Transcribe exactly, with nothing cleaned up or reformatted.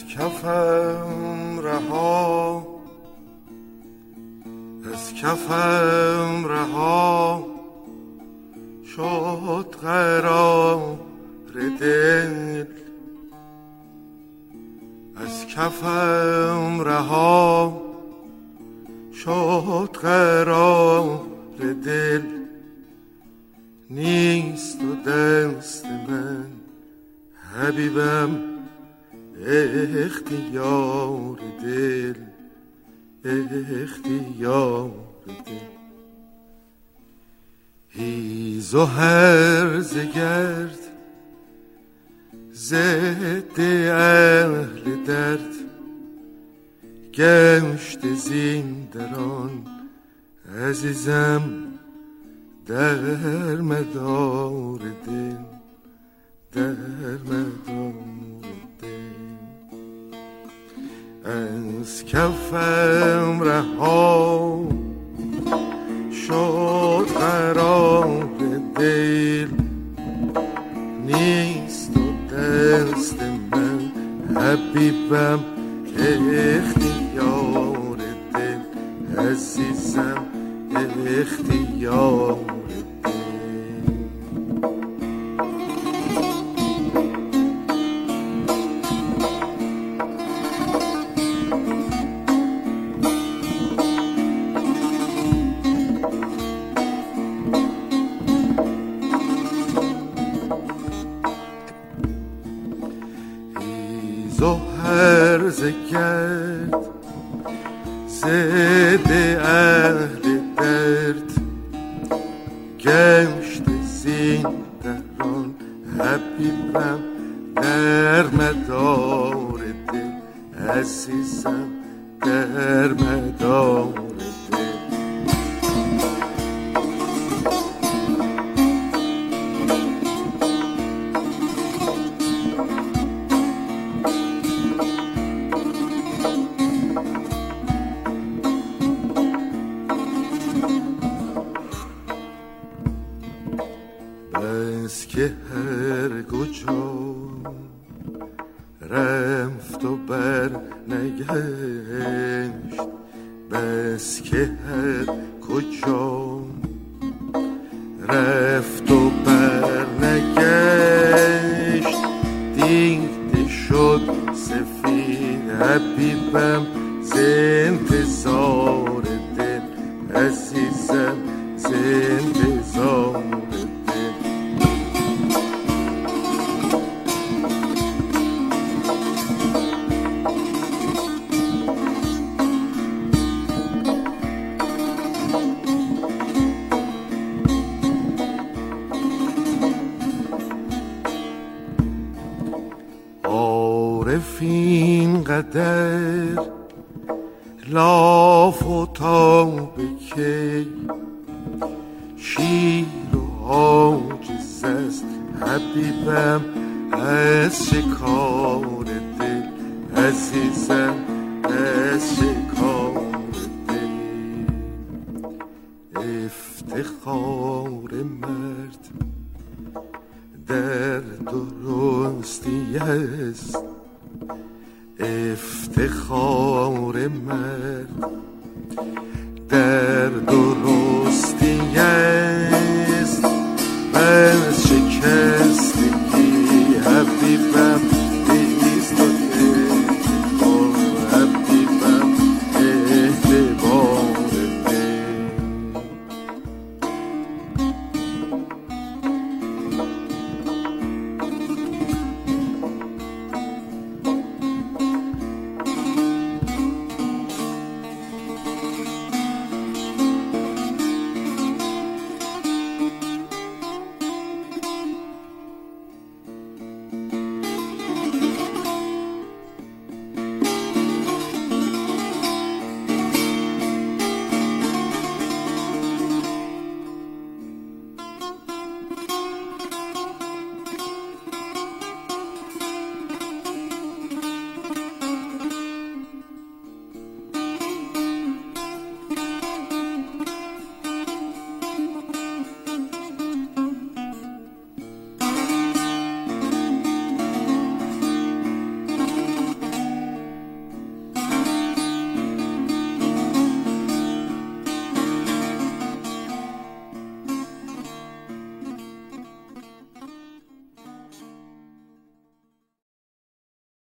کفم رها، از کفم رها شد قرار دل، از کفم رها شد قرار دل. نیست و دست من حبیبم اختیار دل، اختیار دل. هیز و هرز گرد ضد اهل درد، گشت زین دران عزیزم در مدار دل، در مدار دل. از کفم رها شد قرار دل، نیست و دست من حبیبم اختیار دل، عزیزم اختیار دل. هرز گرد ضد اهل درد، گشت زین دران حبیبم در مدار دل، عزیزم در مدار دل. بس که هر کجا رفت و بر نگشت، بس که هر کجا رفت و بر نگشت، دیده شد سفید حبیبم ز انتظار دل، عزیزم ز انتظار دل. عارف این قدر لاف و تاب کی، شیر و عاجز است حبیبم از شکار دل، عزیزم از شکار دل. افتخار مرد در درستی است، افتخار مرد در درستی است، بر شکستگی حبیبم